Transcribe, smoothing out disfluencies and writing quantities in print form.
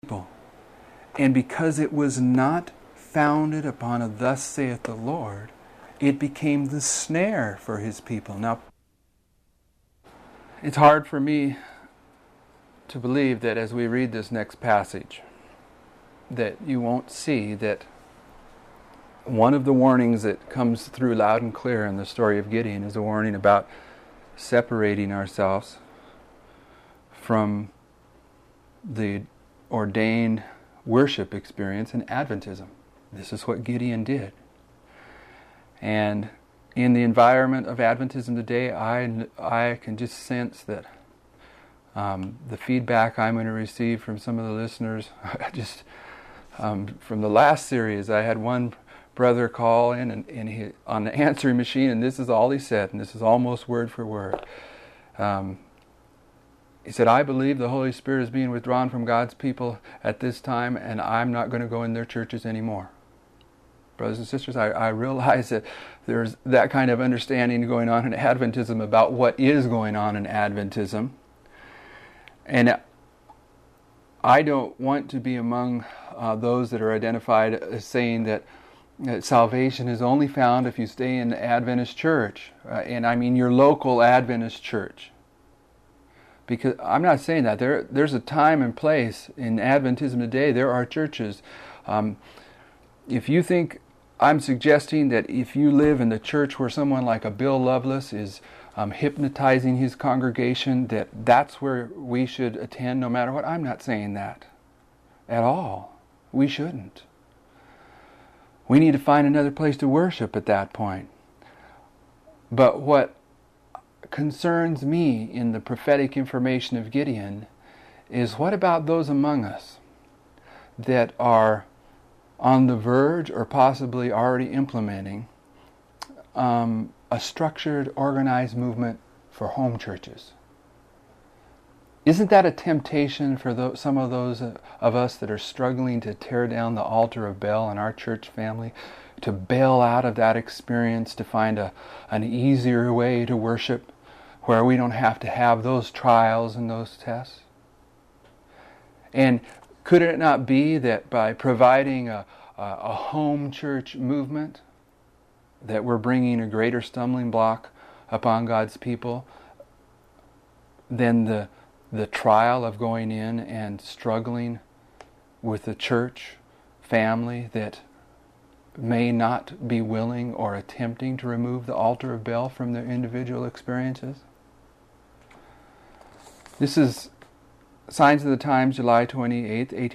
people. And because it was not founded upon a thus saith the Lord, it became the snare for his people. Now, it's hard for me to believe that as we read this next passage, that you won't see that one of the warnings that comes through loud and clear in the story of Gideon is a warning about separating ourselves from the ordained worship experience in Adventism. This is what Gideon did. And in the environment of Adventism today, I can just sense that the feedback I'm going to receive from some of the listeners, from the last series, I had one brother call in and he, on the answering machine, and this is all he said, and this is almost word for word. He said, I believe the Holy Spirit is being withdrawn from God's people at this time, and I'm not going to go in their churches anymore. Brothers and sisters, I realize that there's that kind of understanding going on in Adventism about what is going on in Adventism. And I don't want to be among those that are identified as saying that salvation is only found if you stay in the Adventist church. And I mean your local Adventist church. Because I'm not saying that. There's a time and place in Adventism today. There are churches. If you think I'm suggesting that if you live in the church where someone like a Bill Loveless is hypnotizing his congregation, that's where we should attend no matter what, I'm not saying that at all. We shouldn't. We need to find another place to worship at that point. But what concerns me in the prophetic information of Gideon is, what about those among us that are on the verge or possibly already implementing a structured, organized movement for home churches? Isn't that a temptation for some of those of us that are struggling to tear down the altar of Baal in our church family, to bail out of that experience, to find an easier way to worship where we don't have to have those trials and those tests? And could it not be that by providing a home church movement that we're bringing a greater stumbling block upon God's people than the trial of going in and struggling with the church family that may not be willing or attempting to remove the altar of Baal from their individual experiences? This is Signs of the Times, July 28th,